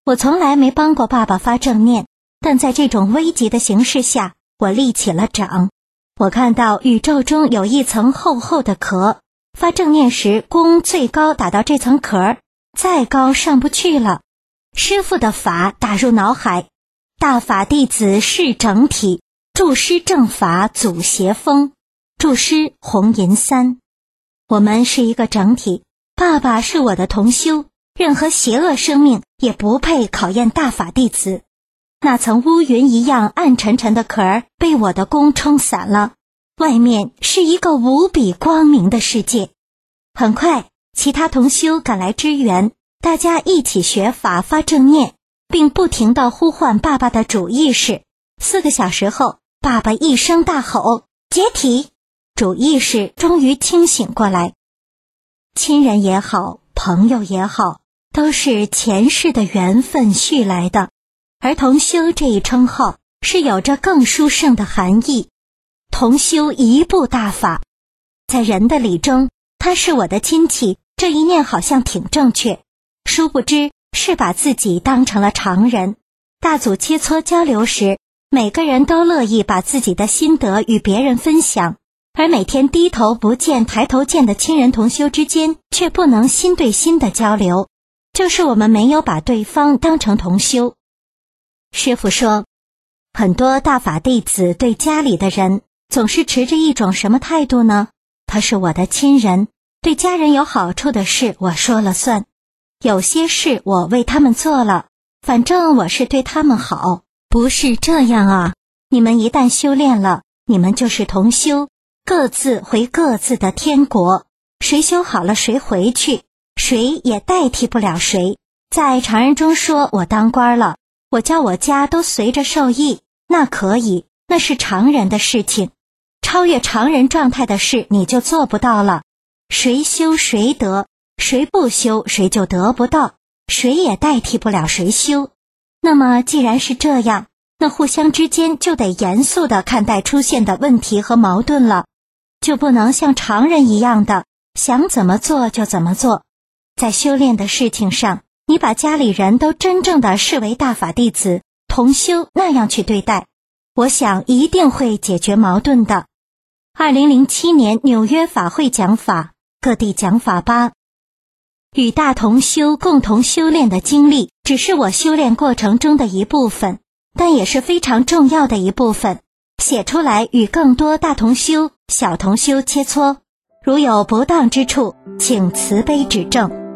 F: 我从来没帮过爸爸发正念，但在这种危急的形势下，我立起了掌。我看到宇宙中有一层厚厚的壳，发正念时弓最高打到这层壳，再高上不去了。师父的法打入脑海，大法弟子是整体，注师正法阻邪风，注师红银三。我们是一个整体，爸爸是我的同修，任何邪恶生命也不配考验大法弟子。那层乌云一样暗沉沉的壳被我的弓冲散了，外面是一个无比光明的世界。很快，其他同修赶来支援，大家一起学法发正念，并不停地呼唤爸爸的主意识。4个小时后，爸爸一声大吼：解体！主意识终于清醒过来。亲人也好，朋友也好，都是前世的缘分续来的。而同修这一称号是有着更殊胜的含义，同修一部大法。在人的理中，他是我的亲戚，这一念好像挺正确，殊不知是把自己当成了常人。大组切磋交流时，每个人都乐意把自己的心得与别人分享，而每天低头不见抬头见的亲人同修之间却不能心对心的交流，就是我们没有把对方当成同修。师父说，很多大法弟子对家里的人总是持着一种什么态度呢？他是我的亲人，对家人有好处的事我说了算，有些事我为他们做了，反正我是对他们好。不是这样啊，你们一旦修炼了，你们就是同修，各自回各自的天国，谁修好了谁回去，谁也代替不了谁。在常人中说我当官了，我叫我家都随着受益，那可以，那是常人的事情。超越常人状态的事你就做不到了。谁修谁得，谁不修谁就得不到，谁也代替不了谁修。那么既然是这样，那互相之间就得严肃地看待出现的问题和矛盾了，就不能像常人一样的想怎么做就怎么做。在修炼的事情上，你把家里人都真正的视为大法弟子，同修那样去对待，我想一定会解决矛盾的。2007年纽约法会讲法，各地讲法吧。与大同修共同修炼的经历只是我修炼过程中的一部分，但也是非常重要的一部分，写出来与更多大同修、小同修切磋，如有不当之处，请慈悲指正。